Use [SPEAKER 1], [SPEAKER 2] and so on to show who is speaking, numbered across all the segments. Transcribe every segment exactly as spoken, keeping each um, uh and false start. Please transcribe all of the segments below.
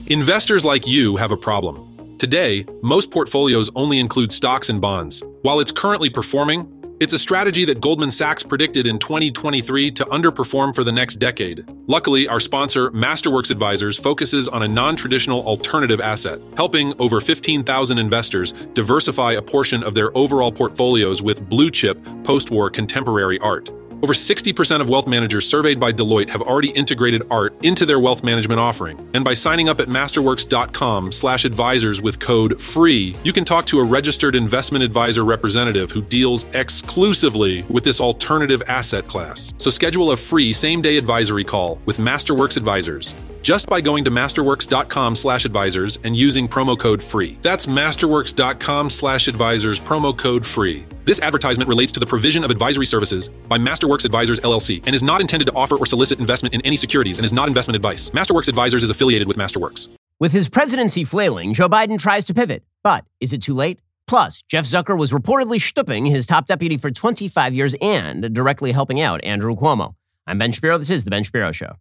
[SPEAKER 1] Investors like you have a problem. Today, most portfolios only include stocks and bonds. While it's currently performing, it's a strategy that Goldman Sachs predicted in twenty twenty-three to underperform for the next decade. Luckily, our sponsor, Masterworks Advisors, focuses on a non-traditional alternative asset, helping over fifteen thousand investors diversify a portion of their overall portfolios with blue-chip, post-war contemporary art. Over sixty percent of wealth managers surveyed by Deloitte have already integrated art into their wealth management offering. And by signing up at masterworks.com slash advisors with code FREE, you can talk to a registered investment advisor representative who deals exclusively with this alternative asset class. So schedule a free same-day advisory call with Masterworks Advisors just by going to masterworks.com slash advisors and using promo code FREE. That's masterworks.com slash advisors, promo code FREE. This advertisement relates to the provision of advisory services by Masterworks Advisors, L L C, and is not intended to offer or solicit investment in any securities and is not investment advice. Masterworks Advisors is affiliated with Masterworks.
[SPEAKER 2] With his presidency flailing, Joe Biden tries to pivot. But is it too late? Plus, Jeff Zucker was reportedly stooping his top deputy for twenty-five years and directly helping out Andrew Cuomo. I'm Ben Shapiro. This is The Ben Shapiro Show.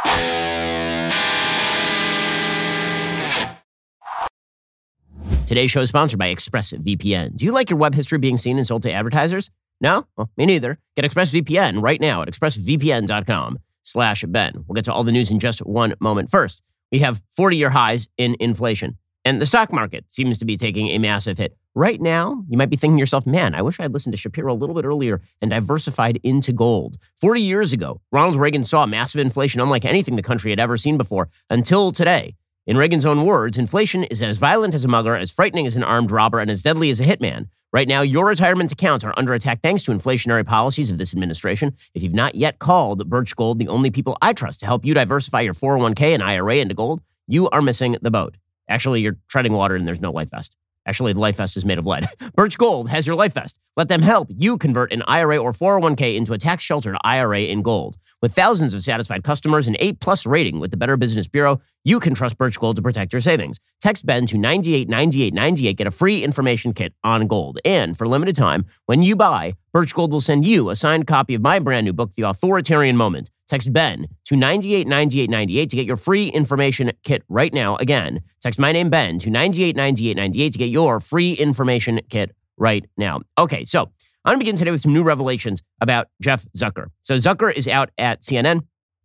[SPEAKER 2] Today's show is sponsored by ExpressVPN. Do you like your web history being seen and sold to advertisers? No? Well, me neither. Get ExpressVPN right now at expressvpn.com slash Ben. We'll get to all the news in just one moment. First, we have forty-year highs in inflation, and the stock market seems to be taking a massive hit. Right now, you might be thinking to yourself, man, I wish I had listened to Shapiro a little bit earlier and diversified into gold. forty years ago, Ronald Reagan saw massive inflation unlike anything the country had ever seen before until today. In Reagan's own words, inflation is as violent as a mugger, as frightening as an armed robber, and as deadly as a hitman. Right now, your retirement accounts are under attack thanks to inflationary policies of this administration. If you've not yet called Birch Gold, the only people I trust to help you diversify your four oh one k and I R A into gold, you are missing the boat. Actually, you're treading water and there's no life vest. Actually, the life vest is made of lead. Birch Gold has your life vest. Let them help you convert an I R A or four oh one k into a tax-sheltered I R A in gold. With thousands of satisfied customers and eight-plus rating with the Better Business Bureau, you can trust Birch Gold to protect your savings. Text Ben to nine eight nine eight nine eight. Get a free information kit on gold. And for limited time, when you buy, Birch Gold will send you a signed copy of my brand new book, The Authoritarian Moment. Text Ben to nine eight nine eight nine eight to get your free information kit right now. Again, text my name, Ben, to nine eight nine eight nine eight to get your free information kit right now. Okay, so I'm going to begin today with some new revelations about Jeff Zucker. So Zucker is out at C N N,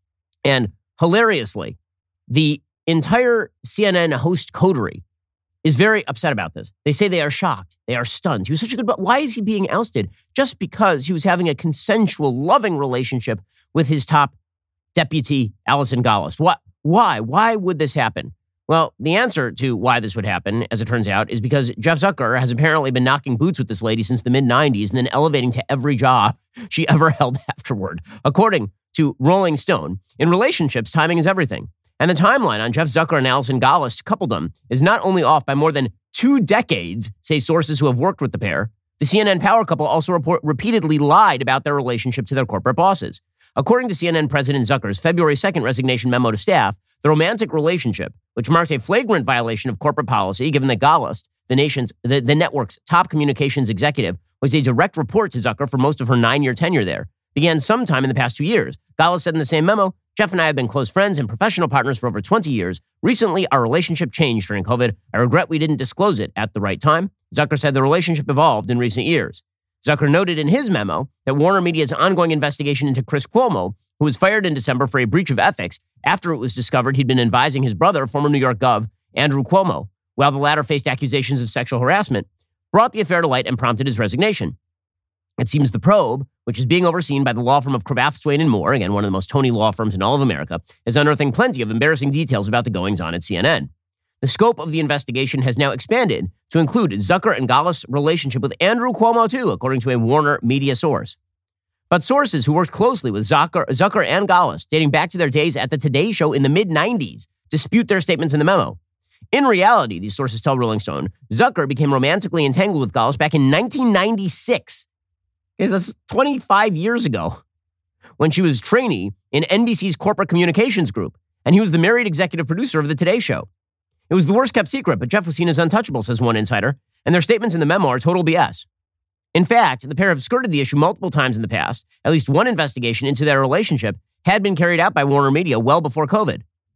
[SPEAKER 2] and hilariously, the entire C N N host coterie is very upset about this. They say they are shocked. They are stunned. He was such a good, but why is he being ousted? Just because he was having a consensual, loving relationship with his top deputy, Allison Gollust. What? Why? Why would this happen? Well, the answer to why this would happen, as it turns out, is because Jeff Zucker has apparently been knocking boots with this lady since the mid nineties and then elevating to every job she ever held afterward. According to Rolling Stone, in relationships, timing is everything. And the timeline on Jeff Zucker and Allison Gollust coupledom is not only off by more than two decades, say sources who have worked with the pair. The C N N power couple also report, repeatedly lied about their relationship to their corporate bosses. According to C N N President Zucker's February second resignation memo to staff, the romantic relationship, which marks a flagrant violation of corporate policy, given that Gollust, the nation's the, the network's top communications executive, was a direct report to Zucker for most of her nine-year tenure there, began sometime in the past two years. Gollust said in the same memo, Jeff and I have been close friends and professional partners for over twenty years. Recently, our relationship changed during COVID. I regret we didn't disclose it at the right time. Zucker said the relationship evolved in recent years. Zucker noted in his memo that Warner Media's ongoing investigation into Chris Cuomo, who was fired in December for a breach of ethics after it was discovered he'd been advising his brother, former New York Gov Andrew Cuomo, while the latter faced accusations of sexual harassment, brought the affair to light and prompted his resignation. It seems the probe, which is being overseen by the law firm of Cravath, Swaine and Moore, again, one of the most Tony law firms in all of America, is unearthing plenty of embarrassing details about the goings-on at C N N. The scope of the investigation has now expanded to include Zucker and Gollust's relationship with Andrew Cuomo, too, according to a Warner Media source. But sources who worked closely with Zucker, Zucker and Gollust, dating back to their days at the Today Show in the mid nineties, dispute their statements in the memo. In reality, these sources tell Rolling Stone, Zucker became romantically entangled with Gollust back in nineteen ninety-six. Because that's twenty-five years ago, when she was trainee in N B C's corporate communications group, and he was the married executive producer of the Today Show. It was the worst kept secret, but Jeff was seen as untouchable, says one insider, and their statements in the memo are total B S. In fact, the pair have skirted the issue multiple times in the past. At least one investigation into their relationship had been carried out by Warner Media well before COVID.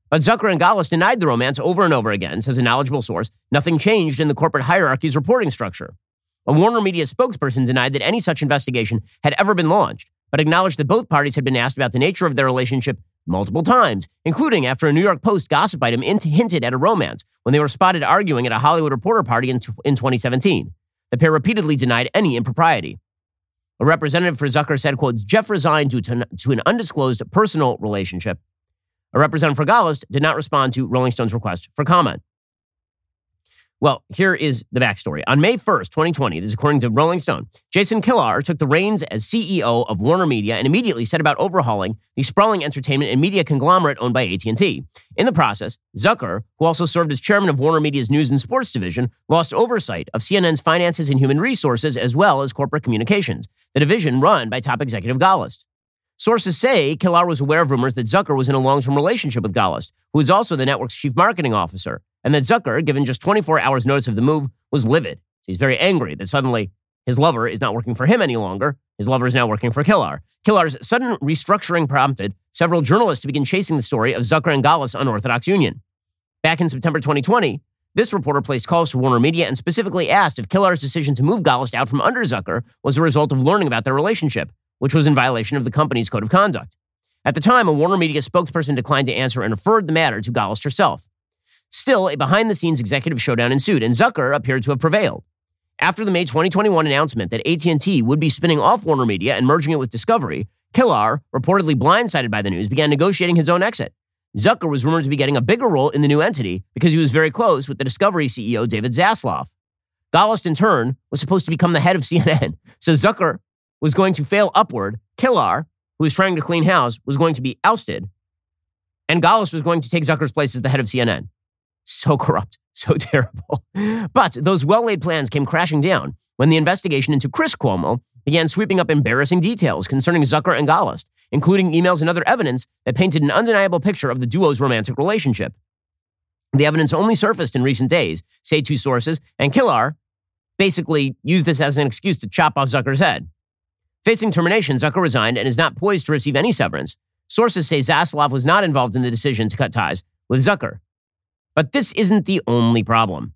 [SPEAKER 2] But Zucker and Gallis denied the romance over and over again, says a knowledgeable source. Nothing changed in the corporate hierarchy's reporting structure. A Warner Media spokesperson denied that any such investigation had ever been launched, but acknowledged that both parties had been asked about the nature of their relationship multiple times, including after a New York Post gossip item hinted at a romance when they were spotted arguing at a Hollywood Reporter party in, in twenty seventeen. The pair repeatedly denied any impropriety. A representative for Zucker said, quote, Jeff resigned due to, to an undisclosed personal relationship. A representative for Gallis did not respond to Rolling Stone's request for comment. Well, here is the backstory. On May first, twenty twenty, this is according to Rolling Stone, Jason Kilar took the reins as C E O of Warner Media and immediately set about overhauling the sprawling entertainment and media conglomerate owned by A T and T. In the process, Zucker, who also served as chairman of Warner Media's news and sports division, lost oversight of C N N's finances and human resources as well as corporate communications, the division run by top executive Gallis. Sources say Kilar was aware of rumors that Zucker was in a long-term relationship with Gallis, who is also the network's chief marketing officer, and that Zucker, given just twenty-four hours notice of the move, was livid. So he's very angry that suddenly his lover is not working for him any longer. His lover is now working for Kilar. Kilar's sudden restructuring prompted several journalists to begin chasing the story of Zucker and Gallis' unorthodox union. Back in September twenty twenty, this reporter placed calls to Warner Media and specifically asked if Kilar's decision to move Gallis out from under Zucker was a result of learning about their relationship, which was in violation of the company's code of conduct. At the time, a Warner Media spokesperson declined to answer and referred the matter to Gallis herself. Still, a behind-the-scenes executive showdown ensued, and Zucker appeared to have prevailed. After the May twenty twenty-one announcement that A T and T would be spinning off Warner Media and merging it with Discovery, Kilar, reportedly blindsided by the news, began negotiating his own exit. Zucker was rumored to be getting a bigger role in the new entity because he was very close with the Discovery C E O David Zaslav. Gallis, in turn, was supposed to become the head of C N N, so Zucker was going to fail upward. Kilar, who was trying to clean house, was going to be ousted, and Gallis was going to take Zucker's place as the head of C N N. So corrupt, so terrible. But those well-laid plans came crashing down when the investigation into Chris Cuomo began sweeping up embarrassing details concerning Zucker and Gallis, including emails and other evidence that painted an undeniable picture of the duo's romantic relationship. The evidence only surfaced in recent days, say two sources, and Kilar basically used this as an excuse to chop off Zucker's head. Facing termination, Zucker resigned and is not poised to receive any severance. Sources say Zaslav was not involved in the decision to cut ties with Zucker. But this isn't the only problem.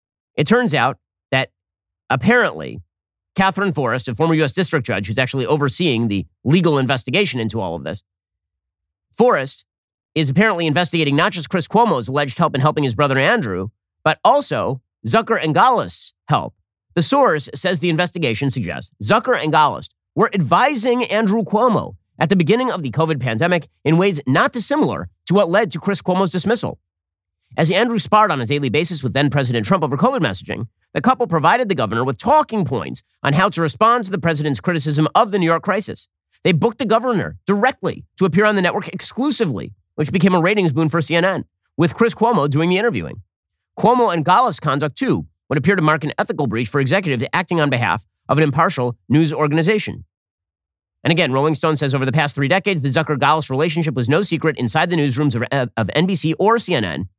[SPEAKER 2] It turns out that apparently Catherine Forrest, a former U S district judge who's actually overseeing the legal investigation into all of this, Forrest is apparently investigating not just Chris Cuomo's alleged help in helping his brother Andrew, but also Zucker and Gallis' help. The source says the investigation suggests Zucker and Gallis were advising Andrew Cuomo at the beginning of the COVID pandemic in ways not dissimilar to what led to Chris Cuomo's dismissal. As Andrew sparred on a daily basis with then-President Trump over COVID messaging, the couple provided the governor with talking points on how to respond to the president's criticism of the New York crisis. They booked the governor directly to appear on the network exclusively, which became a ratings boon for C N N, with Chris Cuomo doing the interviewing. Cuomo and Gallis' conduct, too, would appear to mark an ethical breach for executives acting on behalf of an impartial news organization. And again, Rolling Stone says over the past three decades, the Zucker-Gallis relationship was no secret inside the newsrooms of, of N B C or C N N.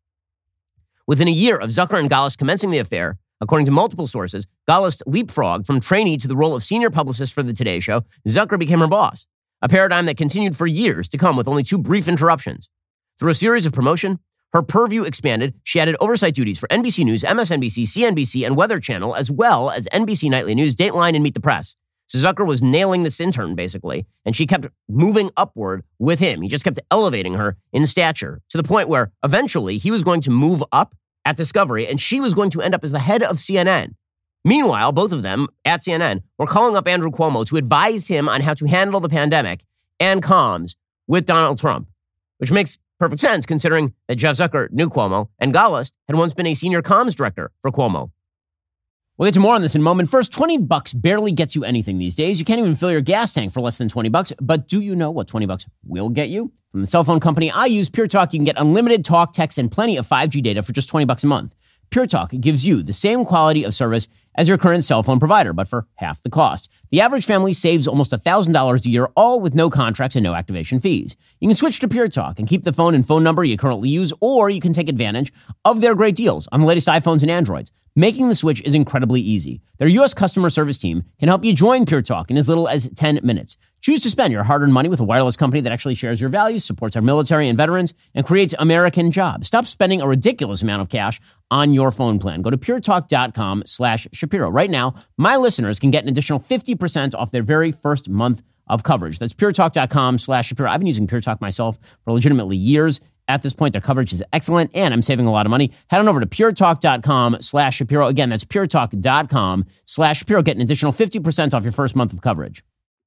[SPEAKER 2] Within a year of Zucker and Gallis commencing the affair, according to multiple sources, Gallis leapfrogged from trainee to the role of senior publicist for the Today Show. Zucker became her boss, a paradigm that continued for years to come with only two brief interruptions. Through a series of promotion, her purview expanded. She added oversight duties for N B C News, M S N B C, C N B C, and Weather Channel, as well as N B C Nightly News, Dateline, and Meet the Press. So Zucker was nailing this intern, basically, and she kept moving upward with him. He just kept elevating her in stature to the point where eventually he was going to move up at Discovery, and she was going to end up as the head of C N N. Meanwhile, both of them at C N N were calling up Andrew Cuomo to advise him on how to handle the pandemic and comms with Donald Trump, which makes perfect sense considering that Jeff Zucker knew Cuomo and Gallis had once been a senior comms director for Cuomo. We'll get to more on this in a moment. First, twenty bucks barely gets you anything these days. You can't even fill your gas tank for less than twenty bucks. But do you know what twenty bucks will get you? From the cell phone company I use, Pure Talk, you can get unlimited talk, text, and plenty of five G data for just twenty bucks a month. Pure Talk gives you the same quality of service as your current cell phone provider, but for half the cost. The average family saves almost one thousand dollars a year, all with no contracts and no activation fees. You can switch to Pure Talk and keep the phone and phone number you currently use, or you can take advantage of their great deals on the latest iPhones and Androids. Making the switch is incredibly easy. Their U S customer service team can help you join Pure Talk in as little as ten minutes. Choose to spend your hard-earned money with a wireless company that actually shares your values, supports our military and veterans, and creates American jobs. Stop spending a ridiculous amount of cash on your phone plan. Go to puretalk.com slash Shapiro. Right now, my listeners can get an additional fifty percent off their very first month of coverage. That's puretalk.com slash Shapiro. I've been using Pure Talk myself for legitimately years. At this point, their coverage is excellent, and I'm saving a lot of money. Head on over to puretalk.com slash Shapiro. Again, that's puretalk.com slash Shapiro. Get an additional fifty percent off your first month of coverage.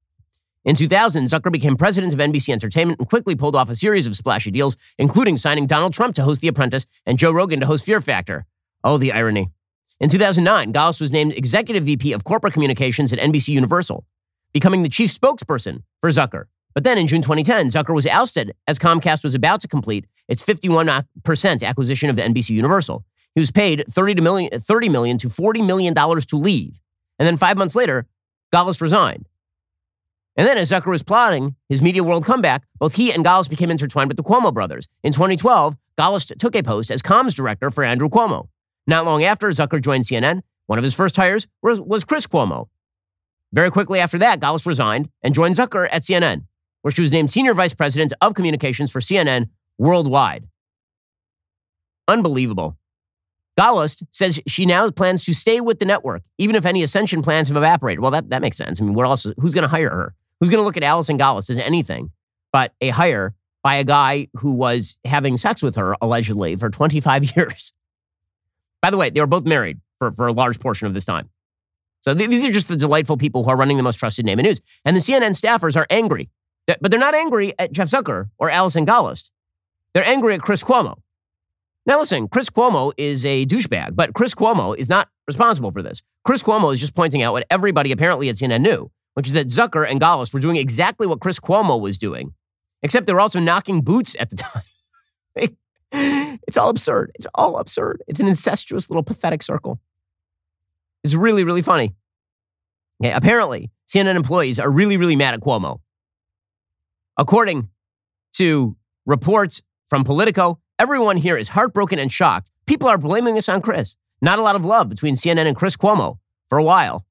[SPEAKER 2] In two thousand, Zucker became president of N B C Entertainment and quickly pulled off a series of splashy deals, including signing Donald Trump to host The Apprentice and Joe Rogan to host Fear Factor. Oh, the irony. In two thousand nine, Gallus was named Executive V P of Corporate Communications at N B C Universal, becoming the chief spokesperson for Zucker. But then in June twenty ten, Zucker was ousted as Comcast was about to complete its fifty-one percent acquisition of N B C Universal. He was paid thirty million dollars to forty million dollars to leave. And then five months later, Gallus resigned. And then as Zucker was plotting his Media World comeback, both he and Gallus became intertwined with the Cuomo brothers. In twenty twelve, Gallus took a post as comms director for Andrew Cuomo. Not long after, Zucker joined C N N. One of his first hires was, was Chris Cuomo. Very quickly after that, Gallus resigned and joined Zucker at C N N, where she was named Senior Vice President of Communications for C N N worldwide. Unbelievable. Gallus says she now plans to stay with the network, even if any ascension plans have evaporated. Well, that, that makes sense. I mean, what else? Who's going to hire her? Who's going to look at Allison Gallus as anything but a hire by a guy who was having sex with her, allegedly, for twenty-five years? By the way, they were both married for, for a large portion of this time. So th- these are just the delightful people who are running the most trusted name in news. And the C N N staffers are angry. But they're not angry at Jeff Zucker or Allison Gallus. They're angry at Chris Cuomo. Now listen, Chris Cuomo is a douchebag, but Chris Cuomo is not responsible for this. Chris Cuomo is just pointing out what everybody apparently at C N N knew, which is that Zucker and Gallus were doing exactly what Chris Cuomo was doing, except they were also knocking boots at the time. It's all absurd. It's all absurd. It's an incestuous little pathetic circle. It's really, really funny. Yeah, apparently, C N N employees are really, really mad at Cuomo. According to reports from Politico, everyone here is heartbroken and shocked. People are blaming this on Chris. Not a lot of love between C N N and Chris Cuomo for a while.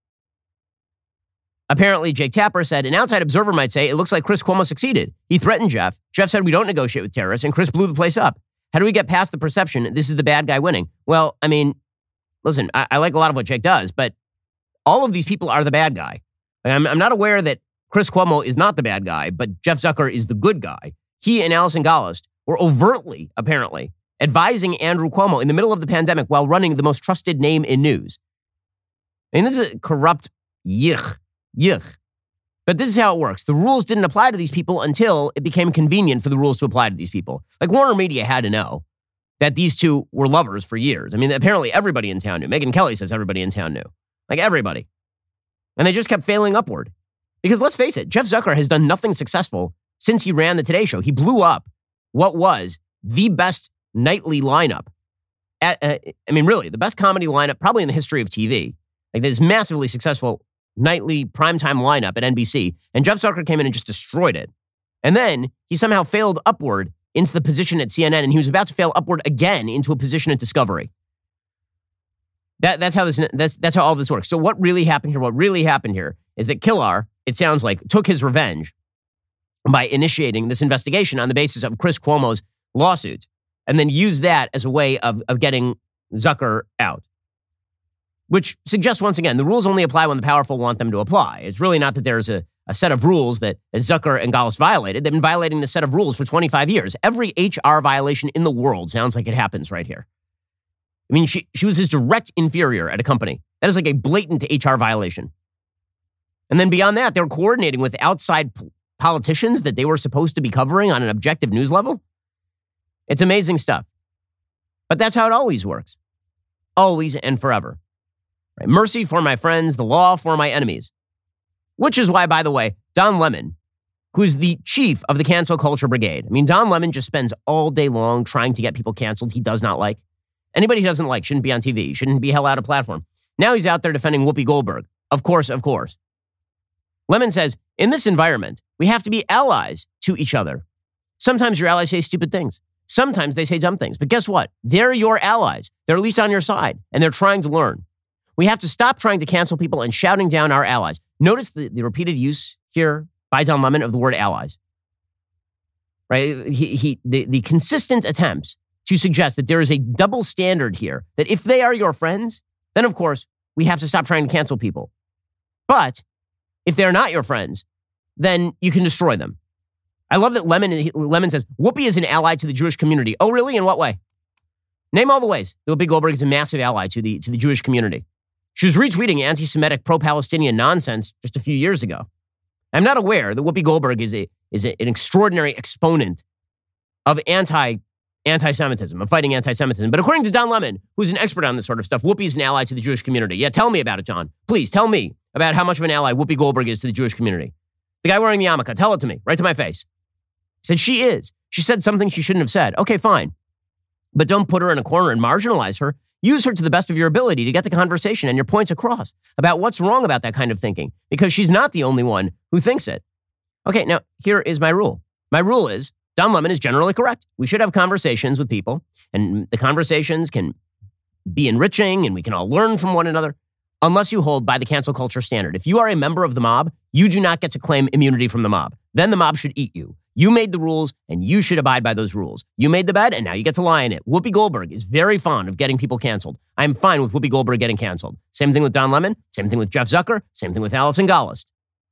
[SPEAKER 2] Apparently, Jake Tapper said, an outside observer might say, it looks like Chris Cuomo succeeded. He threatened Jeff. Jeff said, we don't negotiate with terrorists, and Chris blew the place up. How do we get past the perception this is the bad guy winning? Well, I mean, listen, I, I like a lot of what Jake does, but all of these people are the bad guy. I'm, I'm not aware that Chris Cuomo is not the bad guy, but Jeff Zucker is the good guy. He and Allison Gallus were overtly, apparently, advising Andrew Cuomo in the middle of the pandemic while running the most trusted name in news. I mean, this is a corrupt yuck, yuck. But this is how it works. The rules didn't apply to these people until it became convenient for the rules to apply to these people. Like Warner Media had to know that these two were lovers for years. I mean, apparently everybody in town knew. Megyn Kelly says everybody in town knew. Like everybody. And they just kept failing upward. Because let's face it, Jeff Zucker has done nothing successful since he ran the Today Show. He blew up what was the best nightly lineup. At, uh, I mean, really, the best comedy lineup probably in the history of T V. Like this massively successful nightly primetime lineup at N B C. And Jeff Zucker came in and just destroyed it. And then he somehow failed upward into the position at C N N, and he was about to fail upward again into a position at Discovery. That, that's how this. That's, that's how all this works. So what really happened here? What really happened here is that Killar, it sounds like, took his revenge by initiating this investigation on the basis of Chris Cuomo's lawsuit, and then used that as a way of, of getting Zucker out. Which suggests, once again, the rules only apply when the powerful want them to apply. It's really not that there's a, a set of rules that, that Zucker and Gallus violated. They've been violating the set of rules for twenty-five years. Every H R violation in the world sounds like it happens right here. I mean, she, she was his direct inferior at a company. That is like a blatant H R violation. And then beyond that, they were coordinating with outside p- politicians that they were supposed to be covering on an objective news level. It's amazing stuff. But that's how it always works. Always and forever. Right? Mercy for my friends, the law for my enemies. Which is why, by the way, Don Lemon, who's the chief of the cancel culture brigade. I mean, Don Lemon just spends all day long trying to get people canceled he does not like. Anybody he doesn't like shouldn't be on T V, shouldn't be held out of platform. Now he's out there defending Whoopi Goldberg. Of course, of course. Lemon says, in this environment, we have to be allies to each other. Sometimes your allies say stupid things. Sometimes they say dumb things, but guess what? They're your allies. They're at least on your side, and they're trying to learn. We have to stop trying to cancel people and shouting down our allies. Notice the, the repeated use here by Don Lemon of the word allies. Right? He, he, the, the consistent attempts to suggest that there is a double standard here, that if they are your friends, then of course we have to stop trying to cancel people. But if they're not your friends, then you can destroy them. I love that Lemon, Lemon says, Whoopi is an ally to the Jewish community. Oh, really? In what way? Name all the ways that Whoopi Goldberg is a massive ally to the, to the Jewish community. She was retweeting anti-Semitic, pro-Palestinian nonsense just a few years ago. I'm not aware that Whoopi Goldberg is a is a, an extraordinary exponent of anti, anti-Semitism, of fighting anti-Semitism. But according to Don Lemon, who's an expert on this sort of stuff, Whoopi is an ally to the Jewish community. Yeah, tell me about it, John. Please tell me about how much of an ally Whoopi Goldberg is to the Jewish community. The guy wearing the yarmulke, tell it to me, right to my face. He said she is. She said something she shouldn't have said. Okay, fine. But don't put her in a corner and marginalize her. Use her to the best of your ability to get the conversation and your points across about what's wrong about that kind of thinking, because she's not the only one who thinks it. Okay, now here is my rule. My rule is Don Lemon is generally correct. We should have conversations with people, and the conversations can be enriching and we can all learn from one another, unless you hold by the cancel culture standard. If you are a member of the mob, you do not get to claim immunity from the mob. Then the mob should eat you. You made the rules, and you should abide by those rules. You made the bed, and now you get to lie in it. Whoopi Goldberg is very fond of getting people canceled. I'm fine with Whoopi Goldberg getting canceled. Same thing with Don Lemon. Same thing with Jeff Zucker. Same thing with Alison Gollust.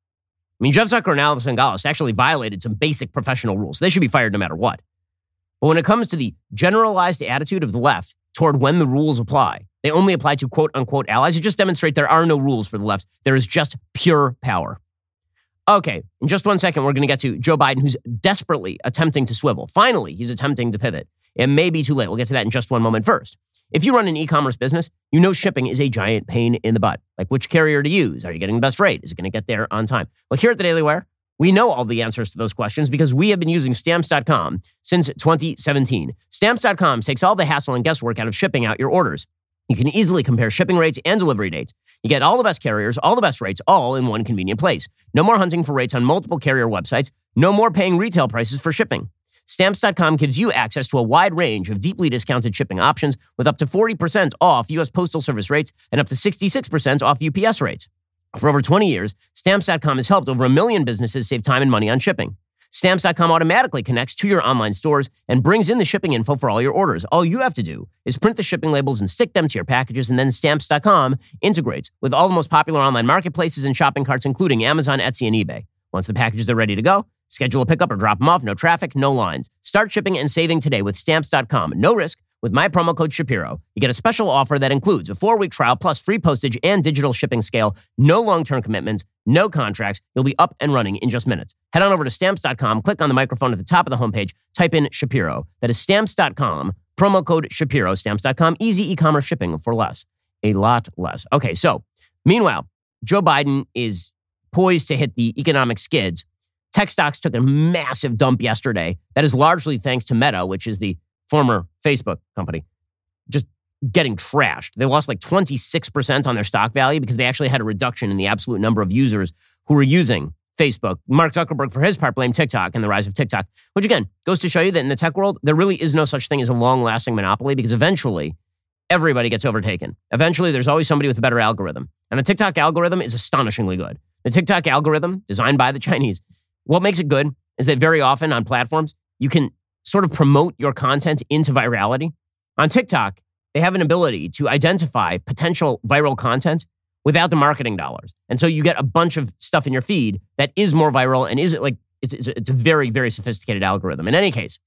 [SPEAKER 2] I mean, Jeff Zucker and Alison Gollust actually violated some basic professional rules. They should be fired no matter what. But when it comes to the generalized attitude of the left toward when the rules apply, they only apply to quote-unquote allies. It just demonstrates there are no rules for the left. There is just pure power. Okay, in just one second, we're going to get to Joe Biden, who's desperately attempting to swivel. Finally, he's attempting to pivot. It may be too late. We'll get to that in just one moment. First, if you run an e-commerce business, you know shipping is a giant pain in the butt. Like, which carrier to use? Are you getting the best rate? Is it going to get there on time? Well, here at the Daily Wire, we know all the answers to those questions because we have been using Stamps dot com since twenty seventeen. Stamps dot com takes all the hassle and guesswork out of shipping out your orders. You can easily compare shipping rates and delivery dates. You get all the best carriers, all the best rates, all in one convenient place. No more hunting for rates on multiple carrier websites. No more paying retail prices for shipping. Stamps dot com gives you access to a wide range of deeply discounted shipping options with up to forty percent off U S Postal Service rates and up to sixty-six percent off U P S rates. For over twenty years, Stamps dot com has helped over a million businesses save time and money on shipping. Stamps dot com automatically connects to your online stores and brings in the shipping info for all your orders. All you have to do is print the shipping labels and stick them to your packages, and then Stamps dot com integrates with all the most popular online marketplaces and shopping carts, including Amazon, Etsy, and eBay. Once the packages are ready to go, schedule a pickup or drop them off. No traffic, no lines. Start shipping and saving today with Stamps dot com. No risk. With my promo code Shapiro, you get a special offer that includes a four-week trial plus free postage and digital shipping scale. No long-term commitments, no contracts. You'll be up and running in just minutes. Head on over to Stamps dot com, click on the microphone at the top of the homepage, type in Shapiro. That is Stamps dot com, promo code Shapiro, Stamps dot com. Easy e-commerce shipping for less. A lot less. Okay, so meanwhile, Joe Biden is poised to hit the economic skids. Tech stocks took a massive dump yesterday. That is largely thanks to Meta, which is the former Facebook company, just getting trashed. They lost like twenty-six percent on their stock value because they actually had a reduction in the absolute number of users who were using Facebook. Mark Zuckerberg, for his part, blamed TikTok and the rise of TikTok, which again goes to show you that in the tech world, there really is no such thing as a long-lasting monopoly because eventually everybody gets overtaken. Eventually, there's always somebody with a better algorithm. And the TikTok algorithm is astonishingly good. The TikTok algorithm, designed by the Chinese, what makes it good is that very often on platforms, you can sort of promote your content into virality. On TikTok, they have an ability to identify potential viral content without the marketing dollars. And so you get a bunch of stuff in your feed that is more viral and is like, it's, it's, it's a very, very sophisticated algorithm. In any case,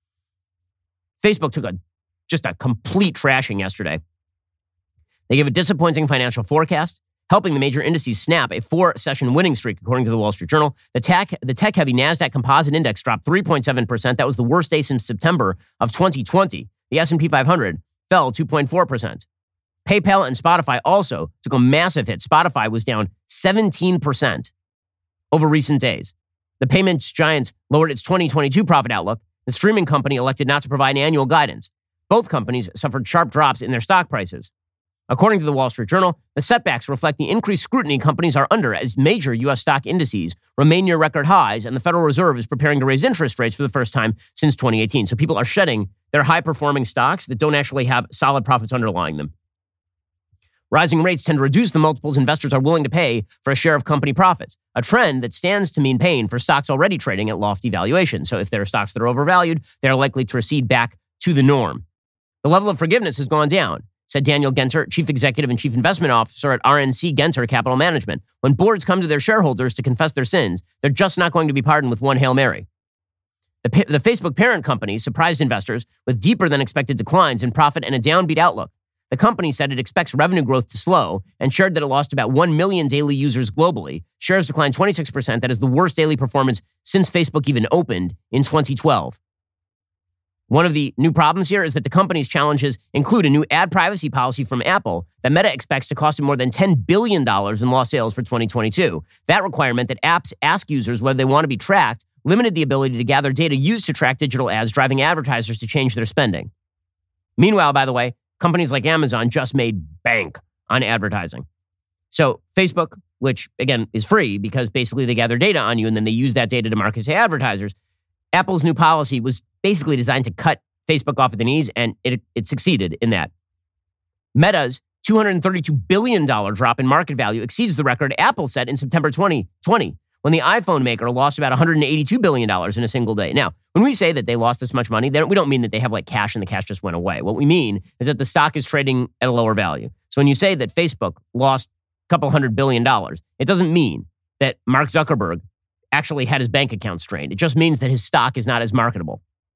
[SPEAKER 2] Facebook took a just a complete trashing yesterday. They gave a disappointing financial forecast, helping the major indices snap a four-session winning streak, according to the Wall Street Journal. The tech, the tech-heavy NASDAQ Composite Index dropped three point seven percent. That was the worst day since September of twenty twenty. The S and P five hundred fell two point four percent. PayPal and Spotify also took a massive hit. Spotify was down seventeen percent over recent days. The payments giant lowered its twenty twenty-two profit outlook. The streaming company elected not to provide annual guidance. Both companies suffered sharp drops in their stock prices. According to the Wall Street Journal, the setbacks reflect the increased scrutiny companies are under as major U S stock indices remain near record highs, and the Federal Reserve is preparing to raise interest rates for the first time since twenty eighteen. So people are shedding their high-performing stocks that don't actually have solid profits underlying them. Rising rates tend to reduce the multiples investors are willing to pay for a share of company profits, a trend that stands to mean pain for stocks already trading at lofty valuations. So if there are stocks that are overvalued, they're likely to recede back to the norm. The level of forgiveness has gone down, said Daniel Genter, Chief Executive and Chief Investment Officer at R N C Genter Capital Management. When boards come to their shareholders to confess their sins, they're just not going to be pardoned with one Hail Mary. The, the Facebook parent company surprised investors with deeper than expected declines in profit and a downbeat outlook. The company said it expects revenue growth to slow and shared that it lost about one million daily users globally. Shares declined twenty-six percent. That is the worst daily performance since Facebook even opened in twenty twelve. One of the new problems here is that the company's challenges include a new ad privacy policy from Apple that Meta expects to cost it more than ten billion dollars in lost sales for twenty twenty-two. That requirement that apps ask users whether they want to be tracked limited the ability to gather data used to track digital ads, driving advertisers to change their spending. Meanwhile, by the way, companies like Amazon just made bank on advertising. So Facebook, which again is free because basically they gather data on you and then they use that data to market to advertisers. Apple's new policy was basically designed to cut Facebook off at the knees, and it, it succeeded in that. Meta's two hundred thirty-two billion dollars drop in market value exceeds the record Apple set in September twenty twenty, when the iPhone maker lost about one hundred eighty-two billion dollars in a single day. Now, when we say that they lost this much money, then we don't mean that they have like cash and the cash just went away. What we mean is that the stock is trading at a lower value. So when you say that Facebook lost a couple hundred billion dollars, it doesn't mean that Mark Zuckerberg actually had his bank account strained. It just means that his stock is not as marketable.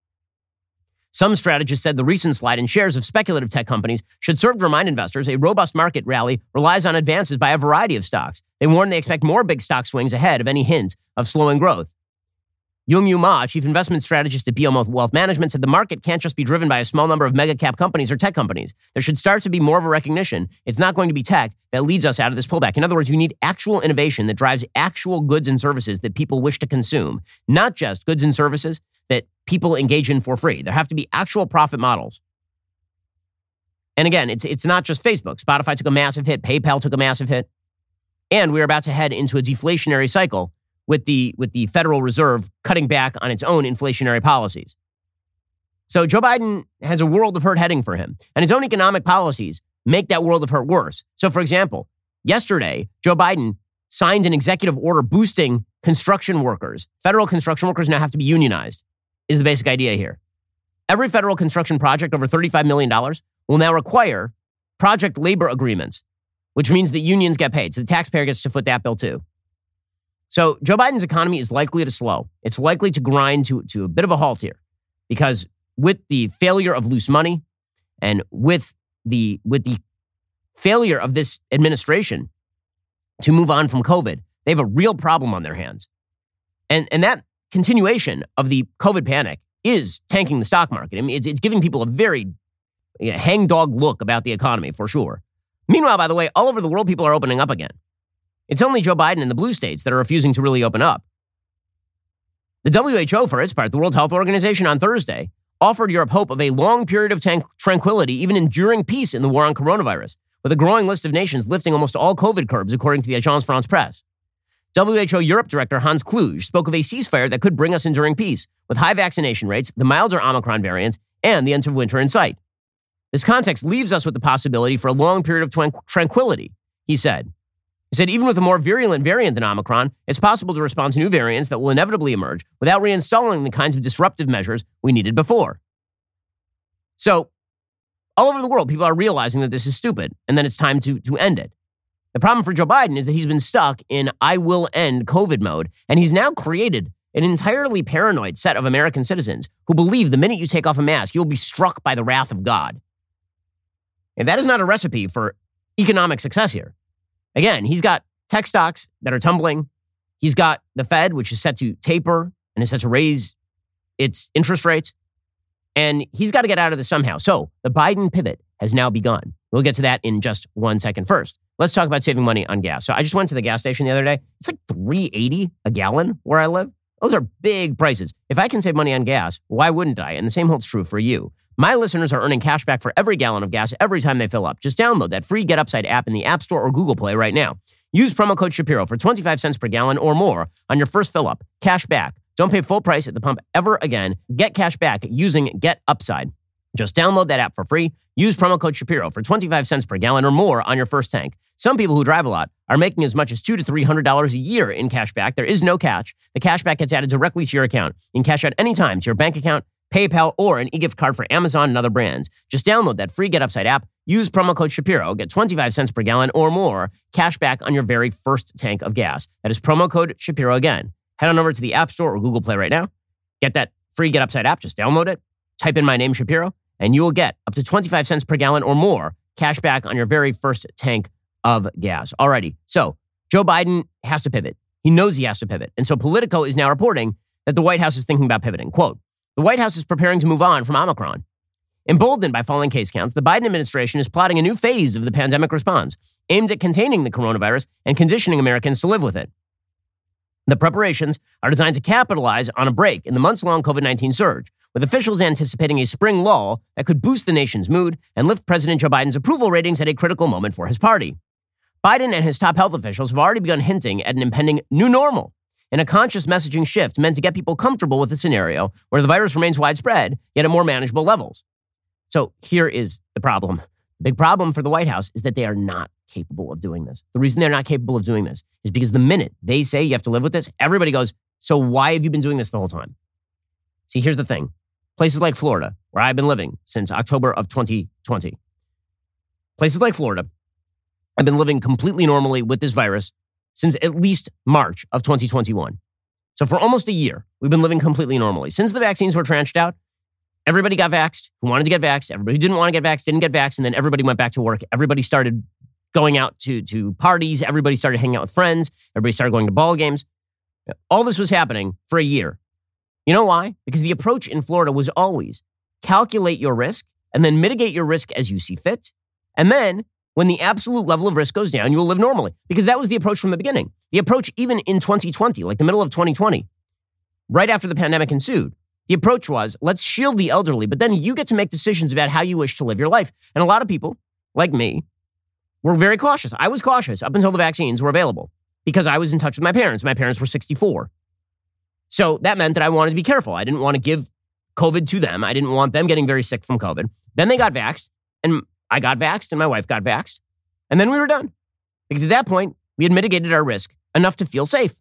[SPEAKER 2] Some strategists said the recent slide in shares of speculative tech companies should serve to remind investors a robust market rally relies on advances by a variety of stocks. They warn they expect more big stock swings ahead of any hint of slowing growth. Young-Yu Ma, chief investment strategist at B M O Wealth Management, said the market can't just be driven by a small number of mega cap companies or tech companies. There should start to be more of a recognition it's not going to be tech that leads us out of this pullback. In other words, you need actual innovation that drives actual goods and services that people wish to consume, not just goods and services that people engage in for free. There have to be actual profit models. And again, it's it's not just Facebook. Spotify took a massive hit. PayPal took a massive hit. And we're about to head into a deflationary cycle with the with the Federal Reserve cutting back on its own inflationary policies. So Joe Biden has a world of hurt heading for him, and his own economic policies make that world of hurt worse. So, for example, yesterday, Joe Biden signed an executive order boosting construction workers. Federal construction workers now have to be unionized, is the basic idea here. Every federal construction project over thirty-five million dollars will now require project labor agreements, which means that unions get paid. So the taxpayer gets to foot that bill too. So Joe Biden's economy is likely to slow. It's likely to grind to, to a bit of a halt here, because with the failure of loose money and with the with the failure of this administration to move on from COVID, they have a real problem on their hands. And, and that continuation of the COVID panic is tanking the stock market. I mean, it's, it's giving people a very you know, hangdog look about the economy, for sure. Meanwhile, by the way, all over the world, people are opening up again. It's only Joe Biden and the blue states that are refusing to really open up. The W H O, for its part, the World Health Organization, on Thursday, offered Europe hope of a long period of tan- tranquility, even enduring peace in the war on coronavirus, with a growing list of nations lifting almost all COVID curbs, according to the Agence France-Presse. W H O Europe Director Hans Kluge spoke of a ceasefire that could bring us enduring peace, with high vaccination rates, the milder Omicron variants, and the end of winter in sight. This context leaves us with the possibility for a long period of twan- tranquility, he said. He said, even with a more virulent variant than Omicron, it's possible to respond to new variants that will inevitably emerge without reinstalling the kinds of disruptive measures we needed before. So, all over the world, people are realizing that this is stupid and that it's time to, to end it. The problem for Joe Biden is that he's been stuck in I will end COVID mode, and he's now created an entirely paranoid set of American citizens who believe the minute you take off a mask, you'll be struck by the wrath of God. And that is not a recipe for economic success here. Again, he's got tech stocks that are tumbling. He's got the Fed, which is set to taper and is set to raise its interest rates. And he's got to get out of this somehow. So the Biden pivot has now begun. We'll get to that in just one second. First, let's talk about saving money on gas. So I just went to the gas station the other day. It's like three eighty a gallon where I live. Those are big prices. If I can save money on gas, why wouldn't I? And the same holds true for you. My listeners are earning cash back for every gallon of gas every time they fill up. Just download that free Get Upside app in the App Store or Google Play right now. Use promo code Shapiro for twenty-five cents per gallon or more on your first fill up. Cash back. Don't pay full price at the pump ever again. Get cash back using Get Upside. Just download that app for free. Use promo code Shapiro for twenty-five cents per gallon or more on your first tank. Some people who drive a lot are making as much as two to three hundred dollars a year in cash back. There is no catch. The cash back gets added directly to your account. You can cash out anytime to your bank account, PayPal, or an e-gift card for Amazon and other brands. Just download that free Get Upside app. Use promo code Shapiro. Get twenty-five cents per gallon or more cash back on your very first tank of gas. That is promo code Shapiro again. Head on over to the App Store or Google Play right now. Get that free Get Upside app. Just download it. Type in my name, Shapiro, and you will get up to twenty-five cents per gallon or more cash back on your very first tank of gas. Alrighty. So Joe Biden has to pivot. He knows he has to pivot. And so Politico is now reporting that the White House is thinking about pivoting. Quote, the White House is preparing to move on from Omicron. Emboldened by falling case counts, the Biden administration is plotting a new phase of the pandemic response aimed at containing the coronavirus and conditioning Americans to live with it. The preparations are designed to capitalize on a break in the months-long COVID nineteen surge, with officials anticipating a spring lull that could boost the nation's mood and lift President Joe Biden's approval ratings at a critical moment for his party. Biden and his top health officials have already begun hinting at an impending new normal, in a conscious messaging shift meant to get people comfortable with a scenario where the virus remains widespread, yet at more manageable levels. So here is the problem. The big problem for the White House is that they are not capable of doing this. The reason they're not capable of doing this is because the minute they say you have to live with this, everybody goes, so why have you been doing this the whole time? See, here's the thing. Places like Florida, where I've been living since October of twenty twenty. Places like Florida have been living completely normally with this virus since at least March of twenty twenty-one. So for almost a year, we've been living completely normally. Since the vaccines were tranched out, everybody got vaxxed who wanted to get vaxxed. Everybody who didn't want to get vaxxed didn't get vaxxed. And then everybody went back to work. Everybody started going out to, to parties. Everybody started hanging out with friends. Everybody started going to ball games. All this was happening for a year. You know why? Because the approach in Florida was always calculate your risk and then mitigate your risk as you see fit. And then when the absolute level of risk goes down, you will live normally. Because that was the approach from the beginning. The approach even in twenty twenty, like the middle of twenty twenty, right after the pandemic ensued. The approach was, let's shield the elderly, but then you get to make decisions about how you wish to live your life. And a lot of people, like me, were very cautious. I was cautious up until the vaccines were available because I was in touch with my parents. My parents were sixty-four. So that meant that I wanted to be careful. I didn't want to give COVID to them. I didn't want them getting very sick from COVID. Then they got vaxxed, and I got vaxxed, and my wife got vaxxed. And then we were done. Because at that point, we had mitigated our risk enough to feel safe.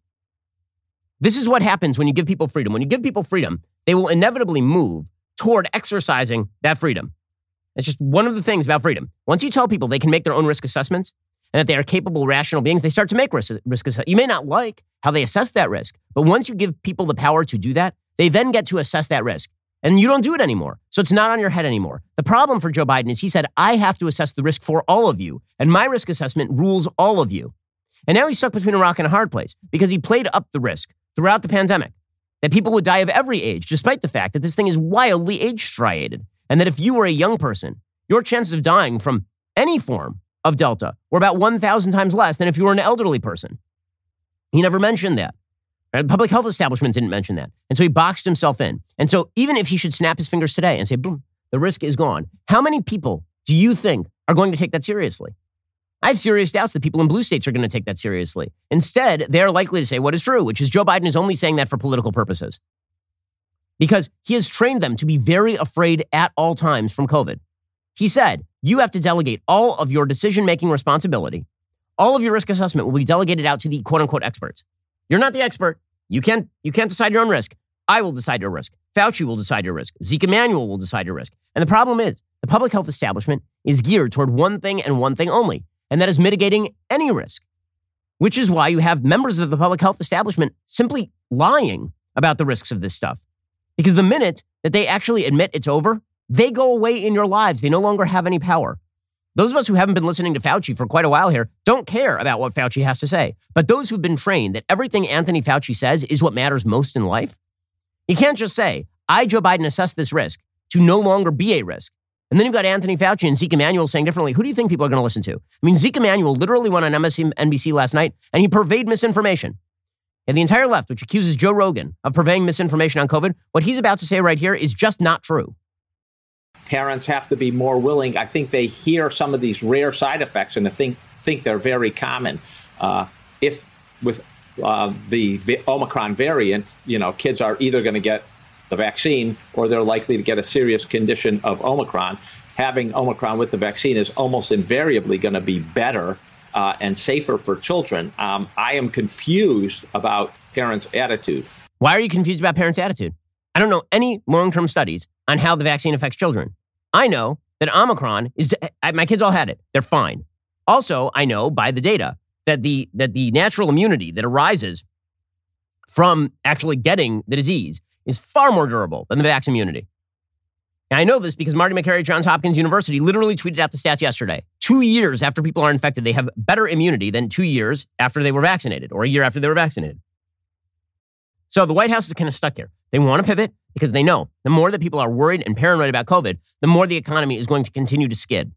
[SPEAKER 2] This is what happens when you give people freedom. When you give people freedom, they will inevitably move toward exercising that freedom. It's just one of the things about freedom. Once you tell people they can make their own risk assessments and that they are capable, rational beings, they start to make risk, risk assessments. You may not like how they assess that risk, but once you give people the power to do that, they then get to assess that risk. And you don't do it anymore. So it's not on your head anymore. The problem for Joe Biden is he said, I have to assess the risk for all of you, and my risk assessment rules all of you. And now he's stuck between a rock and a hard place because he played up the risk throughout the pandemic that people would die of every age, despite the fact that this thing is wildly age-striated, and that if you were a young person, your chances of dying from any form of Delta were about one thousand times less than if you were an elderly person. He never mentioned that. The public health establishment didn't mention that. And so he boxed himself in. And so even if he should snap his fingers today and say, boom, the risk is gone, how many people do you think are going to take that seriously? I have serious doubts that people in blue states are going to take that seriously. Instead, they're likely to say what is true, which is Joe Biden is only saying that for political purposes. Because he has trained them to be very afraid at all times from COVID. He said, you have to delegate all of your decision-making responsibility. All of your risk assessment will be delegated out to the quote-unquote experts. You're not the expert. You can't, you can't decide your own risk. I will decide your risk. Fauci will decide your risk. Zeke Emanuel will decide your risk. And the problem is, the public health establishment is geared toward one thing and one thing only, and that is mitigating any risk, which is why you have members of the public health establishment simply lying about the risks of this stuff. Because the minute that they actually admit it's over, they go away in your lives. They no longer have any power. Those of us who haven't been listening to Fauci for quite a while here don't care about what Fauci has to say. But those who've been trained that everything Anthony Fauci says is what matters most in life, you can't just say, I, Joe Biden, assess this risk to no longer be a risk. And then you've got Anthony Fauci and Zeke Emanuel saying differently. Who do you think people are going to listen to? I mean, Zeke Emanuel literally went on M S N B C last night, and he purveyed misinformation. And the entire left, which accuses Joe Rogan of purveying misinformation on COVID, what he's about to say right here is just not true.
[SPEAKER 3] parents have to be more willing. I think they hear some of these rare side effects and they think, think they're very common. Uh, if with uh, the, the Omicron variant, you know, kids are either going to get the vaccine or they're likely to get a serious condition of Omicron. Having Omicron with the vaccine is almost invariably going to be better uh, and safer for children. Um, I am confused about parents' attitude.
[SPEAKER 2] Why are you confused about parents' attitude? I don't know any long-term studies on how the vaccine affects children. I know that Omicron is, my kids all had it. They're fine. Also, I know by the data that the that the natural immunity that arises from actually getting the disease is far more durable than the vax immunity. And I know this because Marty Makary at Johns Hopkins University literally tweeted out the stats yesterday. Two years after people are infected, they have better immunity than two years after they were vaccinated or a year after they were vaccinated. So the White House is kind of stuck here. They want to pivot because they know the more that people are worried and paranoid about COVID, the more the economy is going to continue to skid.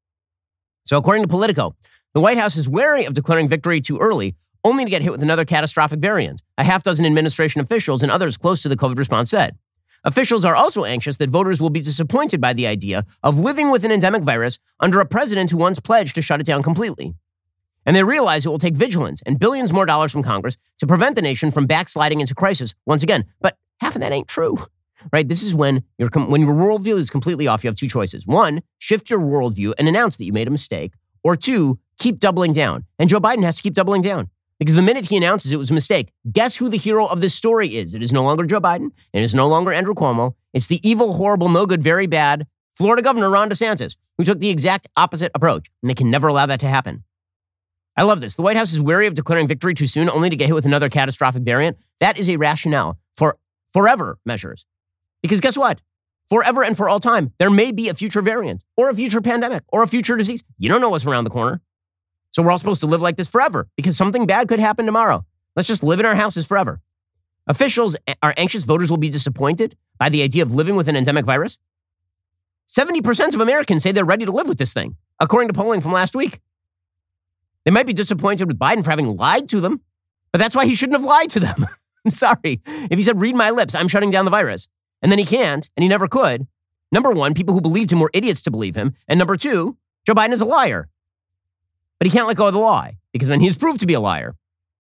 [SPEAKER 2] So according to Politico, the White House is wary of declaring victory too early, only to get hit with another catastrophic variant, a half dozen administration officials and others close to the COVID response said. Officials are also anxious that voters will be disappointed by the idea of living with an endemic virus under a president who once pledged to shut it down completely. And they realize it will take vigilance and billions more dollars from Congress to prevent the nation from backsliding into crisis once again. But half of that ain't true, right? This is when, your when your worldview is completely off. You have two choices. One, shift your worldview and announce that you made a mistake. Or two, keep doubling down. And Joe Biden has to keep doubling down. Because the minute he announces it was a mistake, guess who the hero of this story is? It is no longer Joe Biden. It is no longer Andrew Cuomo. It's the evil, horrible, no good, very bad Florida Governor Ron DeSantis, who took the exact opposite approach. And they can never allow that to happen. I love this. The White House is wary of declaring victory too soon, only to get hit with another catastrophic variant. That is a rationale for forever measures. Because guess what? Forever and for all time, there may be a future variant or a future pandemic or a future disease. You don't know what's around the corner. So we're all supposed to live like this forever because something bad could happen tomorrow. Let's just live in our houses forever. Officials are anxious voters will be disappointed by the idea of living with an endemic virus. seventy percent of Americans say they're ready to live with this thing, according to polling from last week. They might be disappointed with Biden for having lied to them, but that's why he shouldn't have lied to them. I'm sorry. If he said, read my lips, I'm shutting down the virus, and then he can't, and he never could, number one, people who believed him were idiots to believe him, and number two, Joe Biden is a liar. But he can't let go of the lie, because then he's proved to be a liar.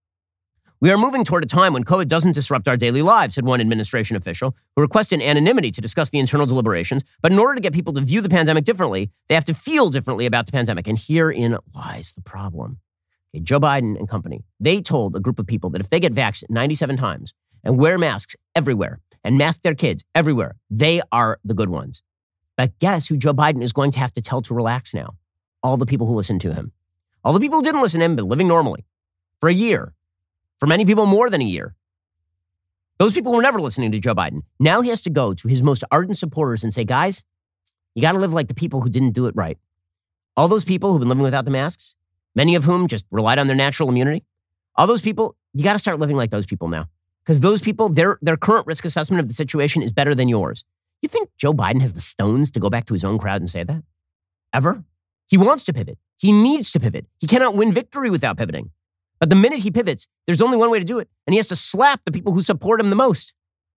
[SPEAKER 2] We are moving toward a time when COVID doesn't disrupt our daily lives, said one administration official, who requested anonymity to discuss the internal deliberations. But in order to get people to view the pandemic differently, they have to feel differently about the pandemic. And herein lies the problem. Okay, Joe Biden and company, they told a group of people that if they get vaxxed ninety-seven times and wear masks everywhere and mask their kids everywhere, they are the good ones. But guess who Joe Biden is going to have to tell to relax now? All the people who listened to him. All the people who didn't listen to him, but living normally for a year. For many people, more than a year. Those people were never listening to Joe Biden. Now he has to go to his most ardent supporters and say, guys, you got to live like the people who didn't do it right. All those people who've been living without the masks, many of whom just relied on their natural immunity. All those people, you got to start living like those people now. Because those people, their, their current risk assessment of the situation is better than yours. You think Joe Biden has the stones to go back to his own crowd and say that? Ever? He wants to pivot. He needs to pivot. He cannot win victory without pivoting. But the minute he pivots, there's only one way to do it, and he has to slap the people who support him the most.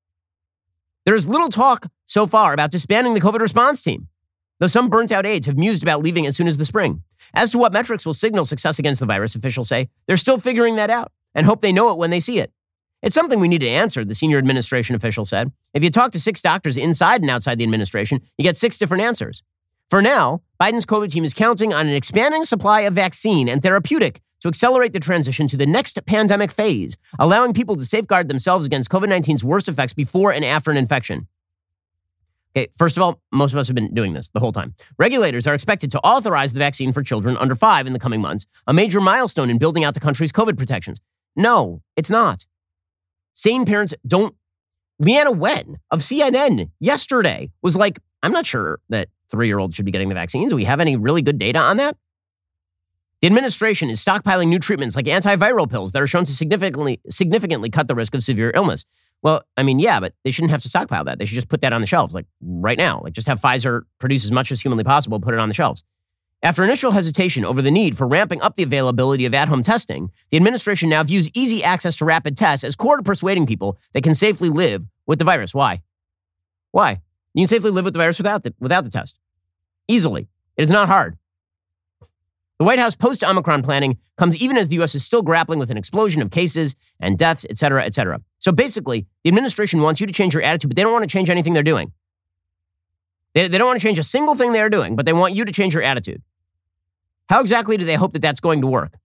[SPEAKER 2] There is little talk so far about disbanding the COVID response team, though some burnt-out aides have mused about leaving as soon as the spring. As to what metrics will signal success against the virus, officials say they're still figuring that out and hope they know it when they see it. It's something we need to answer, the senior administration official said. If you talk to six doctors inside and outside the administration, you get six different answers. For now, Biden's COVID team is counting on an expanding supply of vaccine and therapeutic to accelerate the transition to the next pandemic phase, allowing people to safeguard themselves against COVID nineteen's worst effects before and after an infection. Okay, first of all, most of us have been doing this the whole time. Regulators are expected to authorize the vaccine for children under five in the coming months, a major milestone in building out the country's COVID protections. No, it's not. Sane parents don't. Leanna Wen of C N N yesterday was like, I'm not sure that three-year-olds should be getting the vaccines. Do we have any really good data on that? The administration is stockpiling new treatments like antiviral pills that are shown to significantly significantly cut the risk of severe illness. Well, I mean, yeah, but they shouldn't have to stockpile that. They should just put that on the shelves, like right now. Like just have Pfizer produce as much as humanly possible, put it on the shelves. After initial hesitation over the need for ramping up the availability of at-home testing, the administration now views easy access to rapid tests as core to persuading people they can safely live with the virus. Why? Why? You can safely live with the virus without the, without the test. Easily. It is not hard. The White House post-Omicron planning comes even as the U S is still grappling with an explosion of cases and deaths, et cetera, et cetera. So basically, the administration wants you to change your attitude, but they don't want to change anything they're doing. They, they don't want to change a single thing they're doing, but they want you to change your attitude. How exactly do they hope that that's going to work?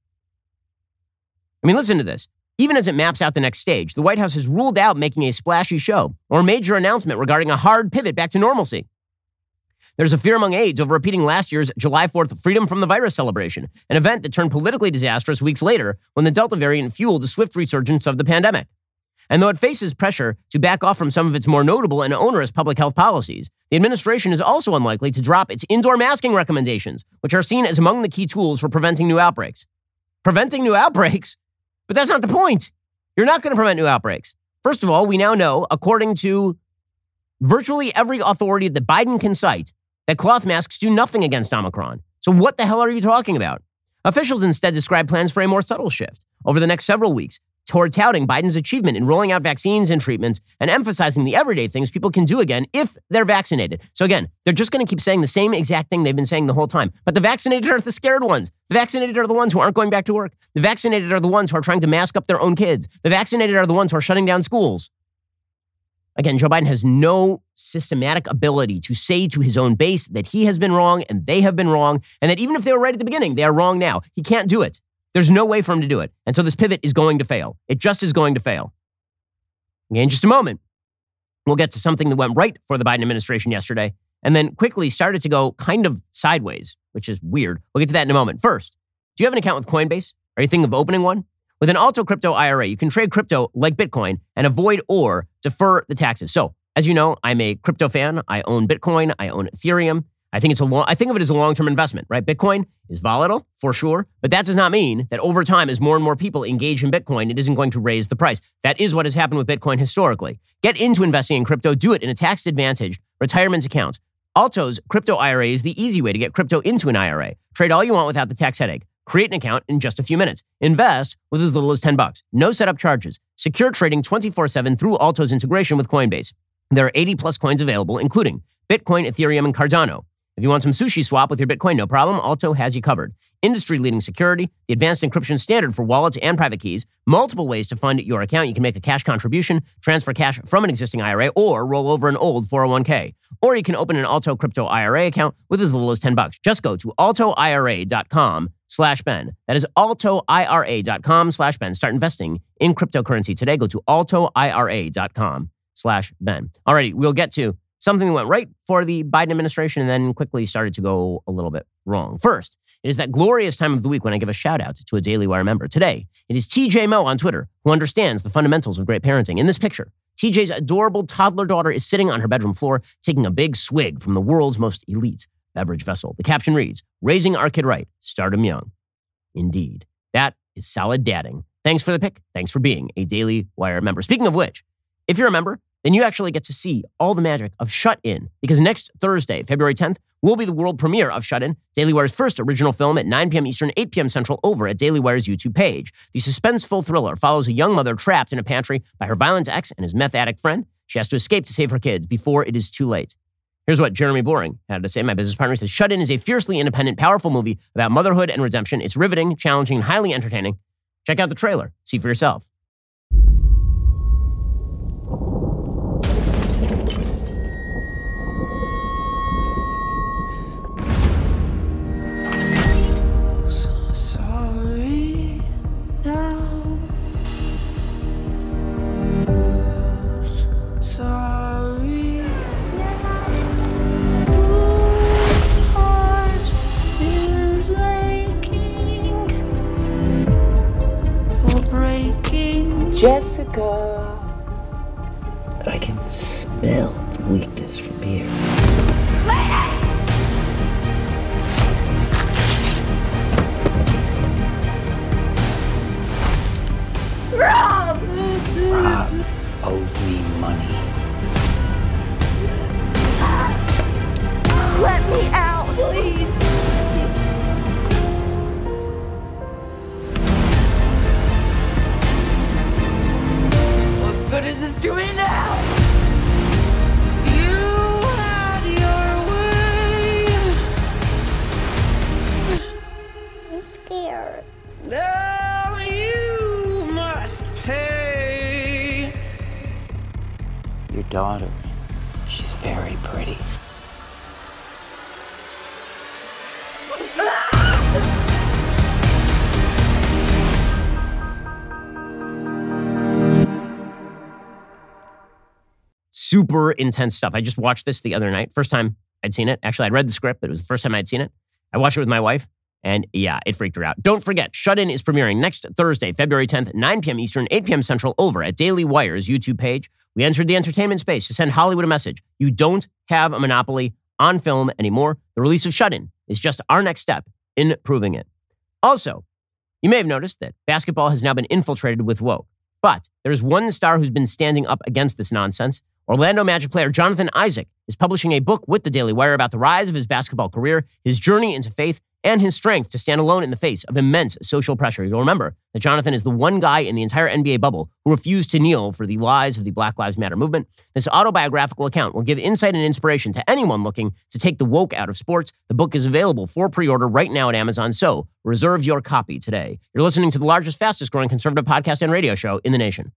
[SPEAKER 2] I mean, listen to this. Even as it maps out the next stage, the White House has ruled out making a splashy show or a major announcement regarding a hard pivot back to normalcy. There's a fear among aides over repeating last year's July fourth Freedom from the Virus celebration, an event that turned politically disastrous weeks later when the Delta variant fueled a swift resurgence of the pandemic. And though it faces pressure to back off from some of its more notable and onerous public health policies, the administration is also unlikely to drop its indoor masking recommendations, which are seen as among the key tools for preventing new outbreaks. Preventing new outbreaks? But that's not the point. You're not going to prevent new outbreaks. First of all, we now know, according to virtually every authority that Biden can cite, that cloth masks do nothing against Omicron. So what the hell are you talking about? Officials instead describe plans for a more subtle shift over the next several weeks toward touting Biden's achievement in rolling out vaccines and treatments and emphasizing the everyday things people can do again if they're vaccinated. So again, they're just going to keep saying the same exact thing they've been saying the whole time. But the vaccinated are the scared ones. The vaccinated are the ones who aren't going back to work. The vaccinated are the ones who are trying to mask up their own kids. The vaccinated are the ones who are shutting down schools. Again, Joe Biden has no systematic ability to say to his own base that he has been wrong and they have been wrong, and that even if they were right at the beginning, they are wrong now. He can't do it. There's no way for him to do it. And so this pivot is going to fail. It just is going to fail. Okay, in just a moment, we'll get to something that went right for the Biden administration yesterday and then quickly started to go kind of sideways, which is weird. We'll get to that in a moment. First, do you have an account with Coinbase? Are you thinking of opening one? With an Alto Crypto I R A, you can trade crypto like Bitcoin and avoid or defer the taxes. So, as you know, I'm a crypto fan. I own Bitcoin. I own Ethereum. I think it's a long, I think of it as a long-term investment, right? Bitcoin is volatile for sure, but that does not mean that over time, as more and more people engage in Bitcoin, it isn't going to raise the price. That is what has happened with Bitcoin historically. Get into investing in crypto. Do it in a tax-advantaged retirement account. Alto's Crypto I R A is the easy way to get crypto into an I R A. Trade all you want without the tax headache. Create an account in just a few minutes. Invest with as little as ten bucks. No setup charges. Secure trading twenty-four seven through Alto's integration with Coinbase. There are eighty plus coins available, including Bitcoin, Ethereum, and Cardano. If you want some sushi swap with your Bitcoin, no problem. Alto has you covered. Industry-leading security, the advanced encryption standard for wallets and private keys, multiple ways to fund your account. You can make a cash contribution, transfer cash from an existing I R A, or roll over an old four oh one k. Or you can open an Alto Crypto I R A account with as little as ten bucks. Just go to altoira.com slash Ben. That is altoira.com slash Ben. Start investing in cryptocurrency today. Go to altoira.com slash Ben. All right, we'll get to something that went right for the Biden administration and then quickly started to go a little bit wrong. First, it is that glorious time of the week when I give a shout out to a Daily Wire member. Today, it is T J Mo on Twitter, who understands the fundamentals of great parenting. In this picture, T J's adorable toddler daughter is sitting on her bedroom floor, taking a big swig from the world's most elite beverage vessel. The caption reads, "Raising our kid right, start him young." Indeed, that is solid dadding. Thanks for the pick. Thanks for being a Daily Wire member. Speaking of which, if you're a member, then you actually get to see all the magic of Shut In, because next Thursday, February tenth, will be the world premiere of Shut In, Daily Wire's first original film at nine p.m. Eastern, eight p.m. Central, over at Daily Wire's YouTube page. The suspenseful thriller follows a young mother trapped in a pantry by her violent ex and his meth addict friend. She has to escape to save her kids before it is too late. Here's what Jeremy Boring had to say. My business partner says, Shut In is a fiercely independent, powerful movie about motherhood and redemption. It's riveting, challenging, and highly entertaining. Check out the trailer. See for yourself.
[SPEAKER 4] Jessica.
[SPEAKER 5] But I can smell the weakness from here.
[SPEAKER 4] Rob!
[SPEAKER 5] Rob owes me money.
[SPEAKER 4] Let me out, please. What good is this doing now? You
[SPEAKER 6] I'm scared.
[SPEAKER 7] Now you must pay.
[SPEAKER 5] Your daughter, she's very pretty.
[SPEAKER 2] Super intense stuff. I just watched this the other night. First time I'd seen it. Actually, I'd read the script, but it was the first time I'd seen it. I watched it with my wife, and yeah, it freaked her out. Don't forget, Shut In is premiering next Thursday, February tenth, nine p.m. Eastern, eight p.m. Central, over at Daily Wire's YouTube page. We entered the entertainment space to send Hollywood a message. You don't have a monopoly on film anymore. The release of Shut In is just our next step in proving it. Also, you may have noticed that basketball has now been infiltrated with woke. But there's one star who's been standing up against this nonsense. Orlando Magic player Jonathan Isaac is publishing a book with the Daily Wire about the rise of his basketball career, his journey into faith, and his strength to stand alone in the face of immense social pressure. You'll remember that Jonathan is the one guy in the entire N B A bubble who refused to kneel for the lies of the Black Lives Matter movement. This autobiographical account will give insight and inspiration to anyone looking to take the woke out of sports. The book is available for pre-order right now at Amazon, so reserve your copy today. You're listening to the largest, fastest-growing conservative podcast and radio show in the nation.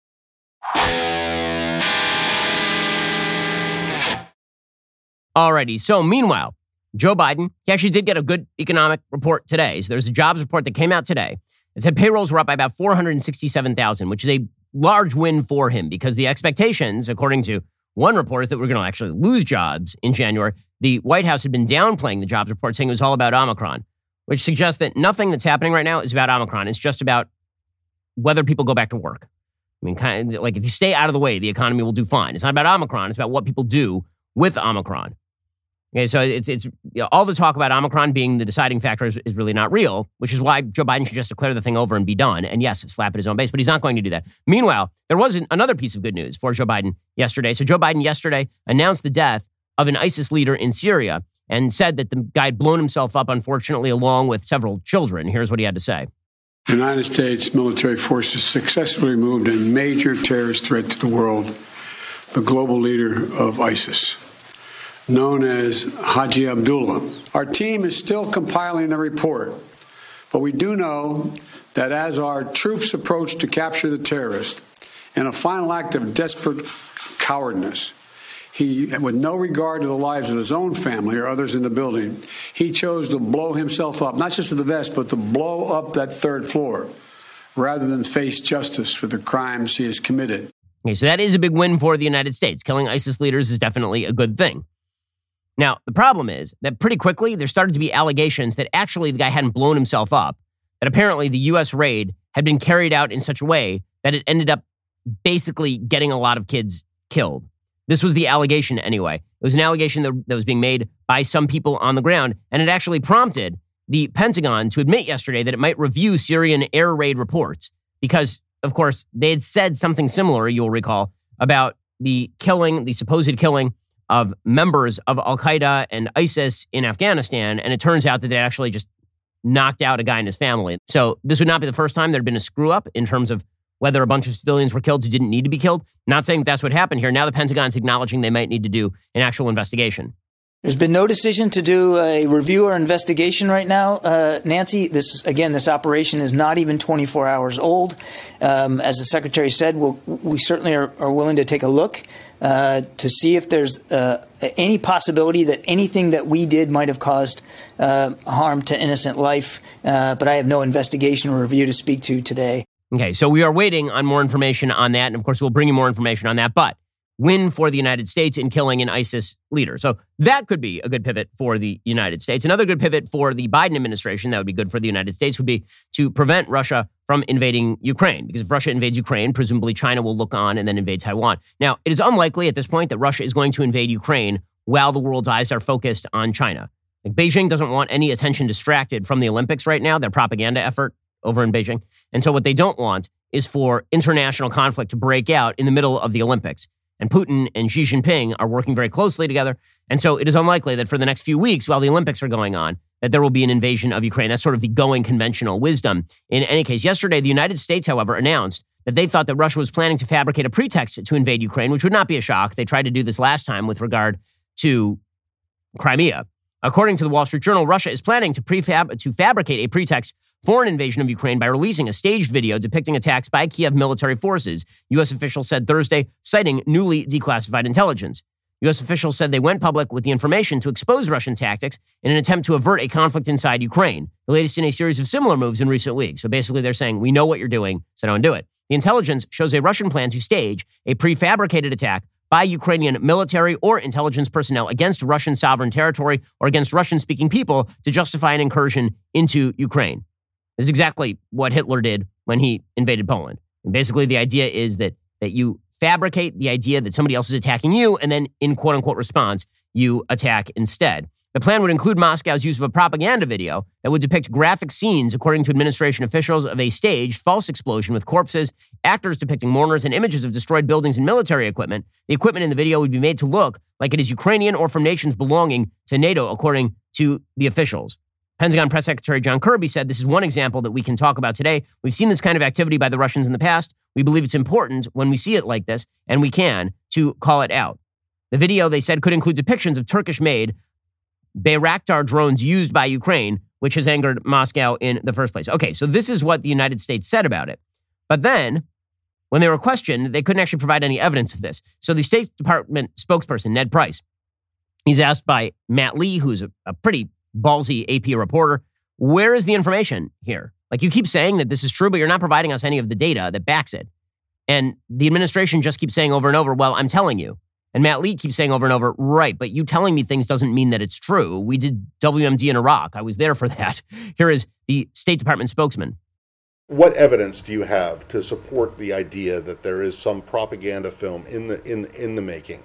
[SPEAKER 2] Alrighty, so meanwhile, Joe Biden, he actually did get a good economic report today. So there's a jobs report that came out today. It said payrolls were up by about four hundred sixty-seven thousand, which is a large win for him because the expectations, according to one report, is that we're going to actually lose jobs in January. The White House had been downplaying the jobs report, saying it was all about Omicron, which suggests that nothing that's happening right now is about Omicron. It's just about whether people go back to work. I mean, kind of like if you stay out of the way, the economy will do fine. It's not about Omicron. It's about what people do with Omicron. Okay, so it's it's you know, all the talk about Omicron being the deciding factor is, is really not real, which is why Joe Biden should just declare the thing over and be done. And yes, slap at his own base, but he's not going to do that. Meanwhile, there was an, another piece of good news for Joe Biden yesterday. So Joe Biden yesterday announced the death of an ISIS leader in Syria and said that the guy had blown himself up, unfortunately, along with several children. Here's what he had to say.
[SPEAKER 8] The United States military forces successfully removed a major terrorist threat to the world, the global leader of ISIS, known as Haji Abdullah. Our team is still compiling the report, but we do know that as our troops approach to capture the terrorist, in a final act of desperate cowardness, he, with no regard to the lives of his own family or others in the building, he chose to blow himself up, not just to the vest, but to blow up that third floor, rather than face justice for the crimes he has committed.
[SPEAKER 2] Okay, so that is a big win for the United States. Killing ISIS leaders is definitely a good thing. Now, the problem is that pretty quickly, there started to be allegations that actually the guy hadn't blown himself up, that apparently the U S raid had been carried out in such a way that it ended up basically getting a lot of kids killed. This was the allegation anyway. It was an allegation that, that was being made by some people on the ground, and it actually prompted the Pentagon to admit yesterday that it might review Syrian air raid reports because, of course, they had said something similar, you'll recall, about the killing, the supposed killing of members of Al-Qaeda and ISIS in Afghanistan, and it turns out that they actually just knocked out a guy and his family. So this would not be the first time there had been a screw-up in terms of whether a bunch of civilians were killed who didn't need to be killed. Not saying that that's what happened here. Now the Pentagon's acknowledging they might need to do an actual investigation.
[SPEAKER 9] There's been no decision to do a review or investigation right now, uh, Nancy. This again, this operation is not even twenty-four hours old. Um, as the Secretary said, we'll, we certainly are, are willing to take a look uh, to see if there's uh, any possibility that anything that we did might have caused uh, harm to innocent life. Uh, but I have no investigation or review to speak to today.
[SPEAKER 2] Okay, so we are waiting on more information on that. And of course, we'll bring you more information on that. But win for the United States in killing an ISIS leader. So that could be a good pivot for the United States. Another good pivot for the Biden administration that would be good for the United States would be to prevent Russia from invading Ukraine. Because if Russia invades Ukraine, presumably China will look on and then invade Taiwan. Now, it is unlikely at this point that Russia is going to invade Ukraine while the world's eyes are focused on China. Like Beijing doesn't want any attention distracted from the Olympics right now, their propaganda effort over in Beijing. And so what they don't want is for international conflict to break out in the middle of the Olympics. And Putin and Xi Jinping are working very closely together. And so it is unlikely that for the next few weeks, while the Olympics are going on, that there will be an invasion of Ukraine. That's sort of the going conventional wisdom. In any case, yesterday, the United States, however, announced that they thought that Russia was planning to fabricate a pretext to invade Ukraine, which would not be a shock. They tried to do this last time with regard to Crimea. According to the Wall Street Journal, Russia is planning to prefab to fabricate a pretext for an invasion of Ukraine by releasing a staged video depicting attacks by Kiev military forces, U S officials said Thursday, citing newly declassified intelligence. U S officials said they went public with the information to expose Russian tactics in an attempt to avert a conflict inside Ukraine, the latest in a series of similar moves in recent weeks. So basically they're saying, we know what you're doing, so don't do it. The intelligence shows a Russian plan to stage a prefabricated attack by Ukrainian military or intelligence personnel against Russian sovereign territory or against Russian-speaking people to justify an incursion into Ukraine. This is exactly what Hitler did when he invaded Poland. And basically the idea is that that you fabricate the idea that somebody else is attacking you, and then in quote-unquote response, you attack instead. The plan would include Moscow's use of a propaganda video that would depict graphic scenes, according to administration officials, of a staged false explosion with corpses, actors depicting mourners, and images of destroyed buildings and military equipment. The equipment in the video would be made to look like it is Ukrainian or from nations belonging to NATO, according to the officials. Pentagon Press Secretary John Kirby said this is one example that we can talk about today. We've seen this kind of activity by the Russians in the past. We believe it's important when we see it like this, and we can, to call it out. The video, they said, could include depictions of Turkish-made Bayraktar drones used by Ukraine, which has angered Moscow in the first place. Okay, so this is what the United States said about it. But then, when they were questioned, they couldn't actually provide any evidence of this. So the State Department spokesperson, Ned Price, he's asked by Matt Lee, who's a, a pretty ballsy A P reporter, where is the information here? Like, you keep saying that this is true, but you're not providing us any of the data that backs it. And the administration just keeps saying over and over, well, I'm telling you. And Matt Lee keeps saying over and over, right, but you telling me things doesn't mean that it's true. We did W M D in Iraq. I was there for that. Here is the State Department spokesman.
[SPEAKER 6] What evidence do you have to support the idea that there is some propaganda film in the in in the making?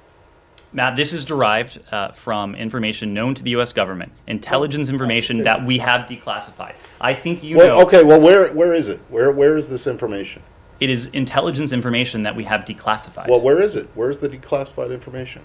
[SPEAKER 10] Matt, this is derived uh, from information known to the U S government, intelligence information that we have declassified. I think you
[SPEAKER 6] well,
[SPEAKER 10] know.
[SPEAKER 6] Okay, well, where where is it? Where where is this information?
[SPEAKER 10] It is intelligence information that we have declassified.
[SPEAKER 6] Well, where is it? Where's the declassified information?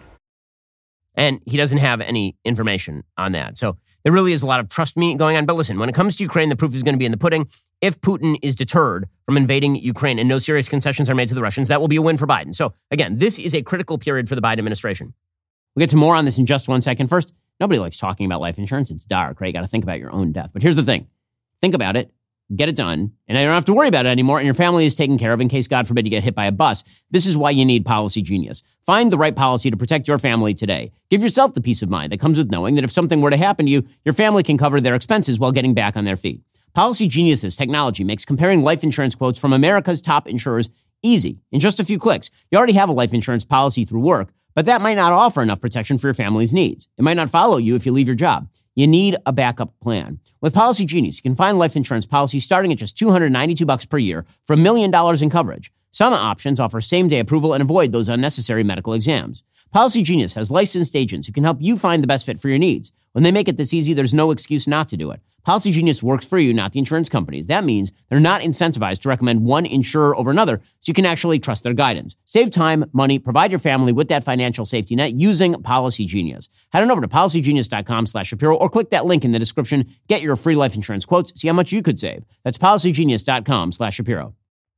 [SPEAKER 2] And he doesn't have any information on that. So there really is a lot of trust me going on. But listen, when it comes to Ukraine, the proof is going to be in the pudding. If Putin is deterred from invading Ukraine and no serious concessions are made to the Russians, that will be a win for Biden. So again, this is a critical period for the Biden administration. We'll get to more on this in just one second. First, nobody likes talking about life insurance. It's dark, right? You got to think about your own death. But here's the thing. Think about it. Get it done, and you don't have to worry about it anymore, and your family is taken care of in case, God forbid, you get hit by a bus. This is why you need Policy Genius. Find the right policy to protect your family today. Give yourself the peace of mind that comes with knowing that if something were to happen to you, your family can cover their expenses while getting back on their feet. Policy Genius's technology makes comparing life insurance quotes from America's top insurers easy in just a few clicks. You already have a life insurance policy through work, but that might not offer enough protection for your family's needs. It might not follow you if you leave your job. You need a backup plan. With Policy Genius, you can find life insurance policies starting at just two hundred ninety-two dollars per year for a million dollars in coverage. Some options offer same-day approval and avoid those unnecessary medical exams. Policy Genius has licensed agents who can help you find the best fit for your needs. When they make it this easy, there's no excuse not to do it. Policy Genius works for you, not the insurance companies. That means they're not incentivized to recommend one insurer over another, so you can actually trust their guidance. Save time, money, provide your family with that financial safety net using Policy Genius. Head on over to policygenius.com slash Shapiro or click that link in the description. Get your free life insurance quotes. See how much you could save. That's policygenius.com slash Shapiro.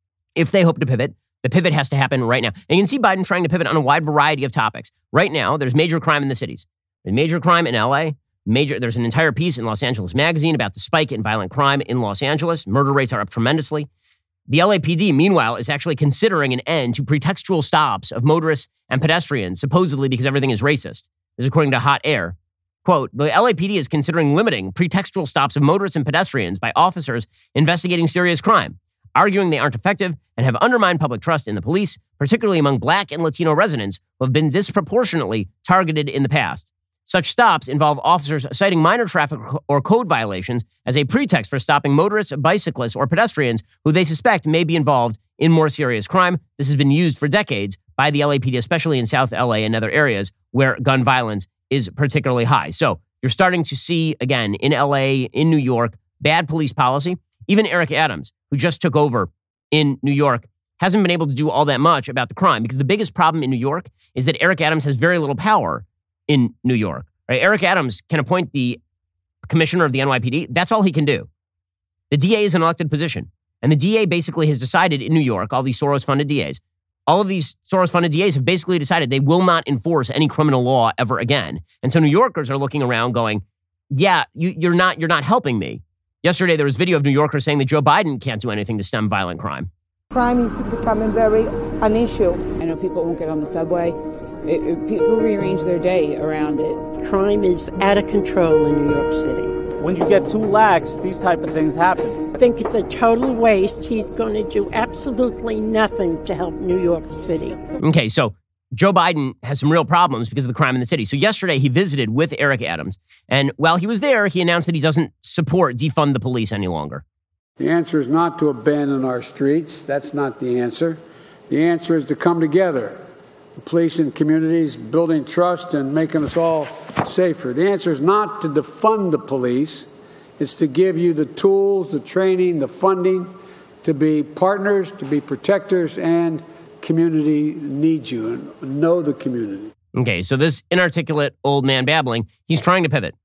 [SPEAKER 2] If they hope to pivot, the pivot has to happen right now. And you can see Biden trying to pivot on a wide variety of topics. Right now, there's major crime in the cities. There's major crime in L A. Major, there's an entire piece in Los Angeles Magazine about the spike in violent crime in Los Angeles. Murder rates are up tremendously. The L A P D, meanwhile, is actually considering an end to pretextual stops of motorists and pedestrians, supposedly because everything is racist. This is according to Hot Air. Quote, the L A P D is considering limiting pretextual stops of motorists and pedestrians by officers investigating serious crime, arguing they aren't effective and have undermined public trust in the police, particularly among Black and Latino residents who have been disproportionately targeted in the past. Such stops involve officers citing minor traffic or code violations as a pretext for stopping motorists, bicyclists, or pedestrians who they suspect may be involved in more serious crime. This has been used for decades by the L A P D, especially in South L A and other areas where gun violence is particularly high. So you're starting to see, again, in L A, in New York, bad police policy. Even Eric Adams, who just took over in New York, hasn't been able to do all that much about the crime because the biggest problem in New York is that Eric Adams has very little power in New York. Right? Eric Adams can appoint the commissioner of the N Y P D. That's all he can do. The D A is an elected position. And the D A basically has decided in New York, all these Soros-funded D As, All of these Soros-funded D As have basically decided they will not enforce any criminal law ever again. And so New Yorkers are looking around going, yeah, you, you're not you're not helping me. Yesterday, there was video of New Yorkers saying that Joe Biden can't do anything to stem violent crime.
[SPEAKER 11] Crime is becoming very an issue.
[SPEAKER 12] I know people won't get on the subway. It, it, people rearrange their day around it.
[SPEAKER 13] Crime is out of control in New York City.
[SPEAKER 14] When you get too lax, these type of things happen.
[SPEAKER 13] I think it's a total waste. He's going to do absolutely nothing to help New York City.
[SPEAKER 2] Okay, so Joe Biden has some real problems because of the crime in the city. So yesterday he visited with Eric Adams. And while he was there, he announced that he doesn't support defund the police any longer.
[SPEAKER 8] The answer is not to abandon our streets. That's not the answer. The answer is to come together. The police and communities building trust and making us all safer. The answer is not to defund the police. It's to give you the tools, the training, the funding to be partners, to be protectors, and community needs you and know the community.
[SPEAKER 2] Okay, so this inarticulate old man babbling, he's trying to pivot.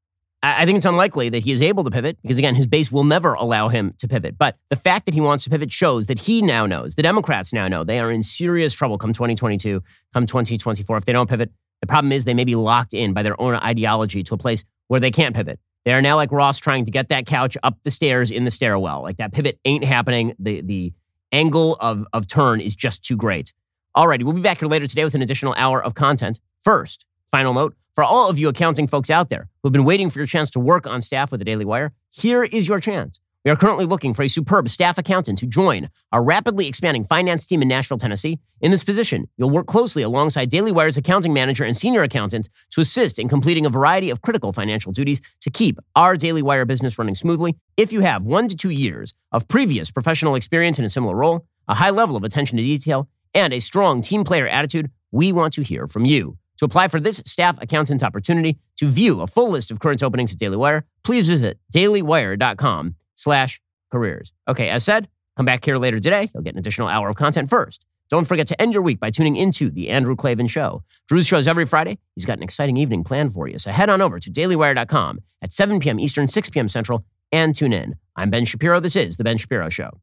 [SPEAKER 2] I think it's unlikely that he is able to pivot because, again, his base will never allow him to pivot. But the fact that he wants to pivot shows that he now knows, the Democrats now know, they are in serious trouble come twenty twenty-two, come twenty twenty-four. If they don't pivot, the problem is they may be locked in by their own ideology to a place where they can't pivot. They are now like Ross trying to get that couch up the stairs in the stairwell. Like that pivot ain't happening. The the angle of, of turn is just too great. All righty, we'll be back here later today with an additional hour of content. First, final note, for all of you accounting folks out there who've been waiting for your chance to work on staff with the Daily Wire, here is your chance. We are currently looking for a superb staff accountant to join our rapidly expanding finance team in Nashville, Tennessee. In this position, you'll work closely alongside Daily Wire's accounting manager and senior accountant to assist in completing a variety of critical financial duties to keep our Daily Wire business running smoothly. If you have one to two years of previous professional experience in a similar role, a high level of attention to detail, and a strong team player attitude, we want to hear from you. To apply for this staff accountant opportunity, to view a full list of current openings at Daily Wire, please visit dailywire.com slash careers. Okay, as said, come back here later today. You'll get an additional hour of content first. Don't forget to end your week by tuning into The Andrew Klavan Show. Drew's shows every Friday. He's got an exciting evening planned for you. So head on over to dailywire dot com at seven p.m. Eastern, six p.m. Central, and tune in. I'm Ben Shapiro. This is The Ben Shapiro Show.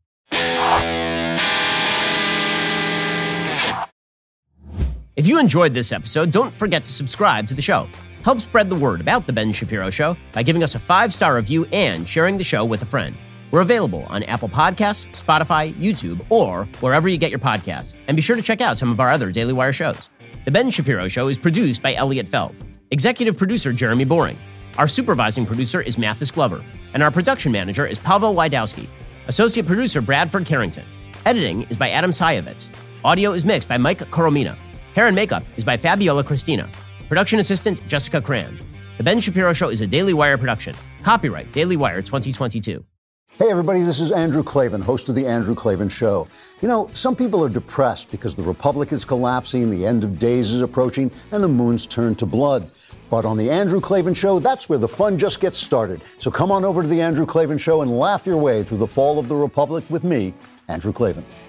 [SPEAKER 2] If you enjoyed this episode, don't forget to subscribe to the show. Help spread the word about The Ben Shapiro Show by giving us a five-star review and sharing the show with a friend. We're available on Apple Podcasts, Spotify, YouTube, or wherever you get your podcasts. And be sure to check out some of our other Daily Wire shows. The Ben Shapiro Show is produced by Elliot Feld. Executive producer Jeremy Boring. Our supervising producer is Mathis Glover. And our production manager is Pavel Wydowski. Associate producer Bradford Carrington. Editing is by Adam Sayevitz. Audio is mixed by Mike Coromina. Hair and makeup is by Fabiola Cristina. Production assistant, Jessica Crand. The Ben Shapiro Show is a Daily Wire production. Copyright Daily Wire twenty twenty-two.
[SPEAKER 15] Hey, everybody, this is Andrew Klavan, host of The Andrew Klavan Show. You know, some people are depressed because the Republic is collapsing, the end of days is approaching, and the moon's turned to blood. But on The Andrew Klavan Show, that's where the fun just gets started. So come on over to The Andrew Klavan Show and laugh your way through the fall of the Republic with me, Andrew Klavan.